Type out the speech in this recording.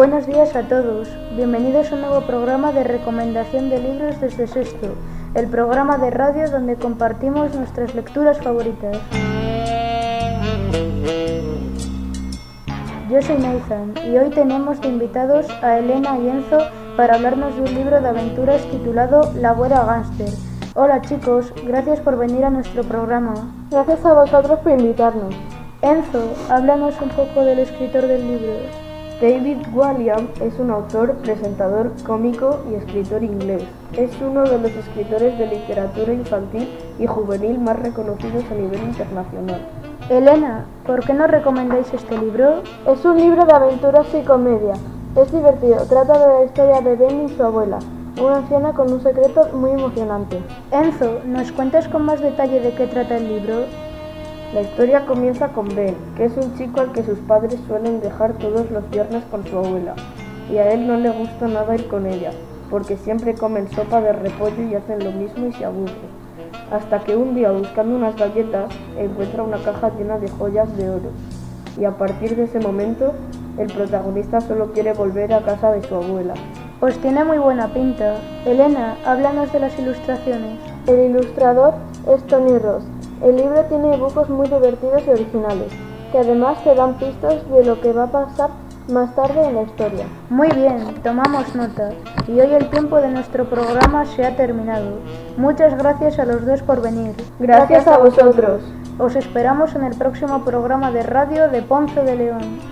Buenos días a todos, bienvenidos a un nuevo programa de recomendación de libros desde Sexto, el programa de radio donde compartimos nuestras lecturas favoritas. Yo soy Nathan y hoy tenemos de invitados a Elena y Enzo para hablarnos de un libro de aventuras titulado La Abuela Gánster. Hola chicos, gracias por venir a nuestro programa. Gracias a vosotros por invitarnos. Enzo, háblanos un poco del escritor del libro. David Walliams es un autor, presentador, cómico y escritor inglés. Es uno de los escritores de literatura infantil y juvenil más reconocidos a nivel internacional. Elena, ¿por qué nos recomendáis este libro? Es un libro de aventuras y comedia. Es divertido, trata de la historia de Ben y su abuela, una anciana con un secreto muy emocionante. Enzo, ¿nos cuentas con más detalle de qué trata el libro? La historia comienza con Ben, que es un chico al que sus padres suelen dejar todos los viernes con su abuela, y a él no le gusta nada ir con ella, porque siempre comen sopa de repollo y hacen lo mismo y se aburre. Hasta que un día, buscando unas galletas, encuentra una caja llena de joyas de oro, y a partir de ese momento, el protagonista solo quiere volver a casa de su abuela. Pues tiene muy buena pinta. Elena, háblanos de las ilustraciones. El ilustrador es Tony Ross. El libro tiene dibujos muy divertidos y originales, que además te dan pistas de lo que va a pasar más tarde en la historia. Muy bien, tomamos nota. Y hoy el tiempo de nuestro programa se ha terminado. Muchas gracias a los dos por venir. Gracias a vosotros. Os esperamos en el próximo programa de radio de Ponce de León.